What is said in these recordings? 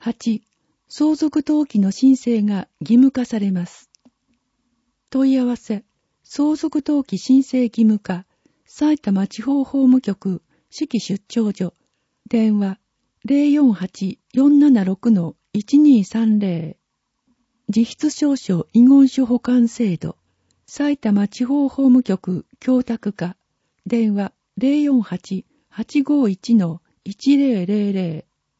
8、相続登記の申請が義務化されます。問い合わせ、相続登記申請義務化、埼玉地方法務局、市記出張所、電話、048-476-1230。自筆証書遺言書保管制度、埼玉地方法務局供託課、電話048-851-1000。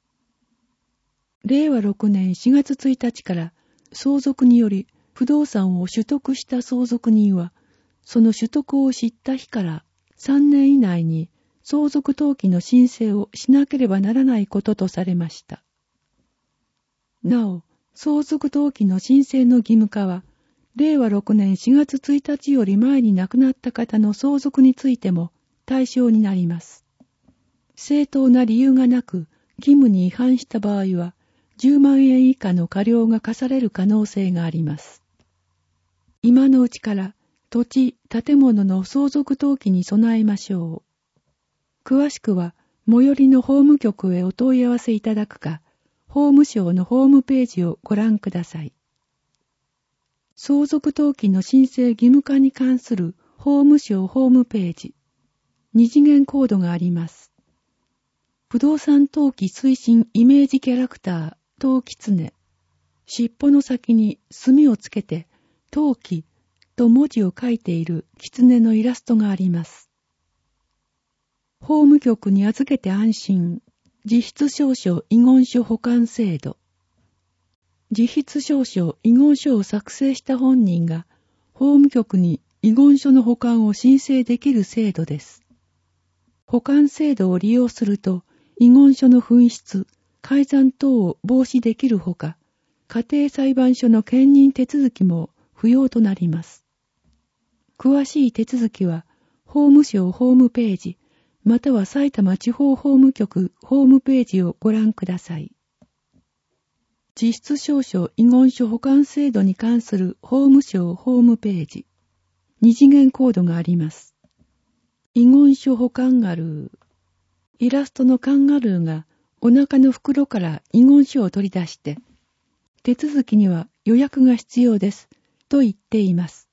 令和6年4月1日から相続により不動産を取得した相続人は、その取得を知った日から3年以内に相続登記の申請をしなければならないこととされました。なお、相続登記の申請の義務化は、令和6年4月1日より前に亡くなった方の相続についても対象になります。正当な理由がなく義務に違反した場合は、10万円以下の過料が課される可能性があります。今のうちから土地、建物の相続登記に備えましょう。詳しくは最寄りの法務局へお問い合わせいただくか、法務省のホームページをご覧ください。相続登記の申請義務化に関する法務省ホームページ。二次元コードがあります。不動産登記推進イメージキャラクター、登記狐。尻尾の先に墨をつけて、登記と文字を書いている狐のイラストがあります。法務局に預けて安心。自筆証書遺言書保管制度。自筆証書遺言書を作成した本人が法務局に遺言書の保管を申請できる制度です。保管制度を利用すると遺言書の紛失、改ざん等を防止できるほか、家庭裁判所の兼任手続きも不要となります。詳しい手続きは法務省ホームページ、または埼玉地方法務局ホームページをご覧ください。自筆証書遺言書保管制度に関する法務省ホームページ。二次元コードがあります。遺言書保管ガルー。イラストのカンガルーがお腹の袋から遺言書を取り出して、手続きには予約が必要ですと言っています。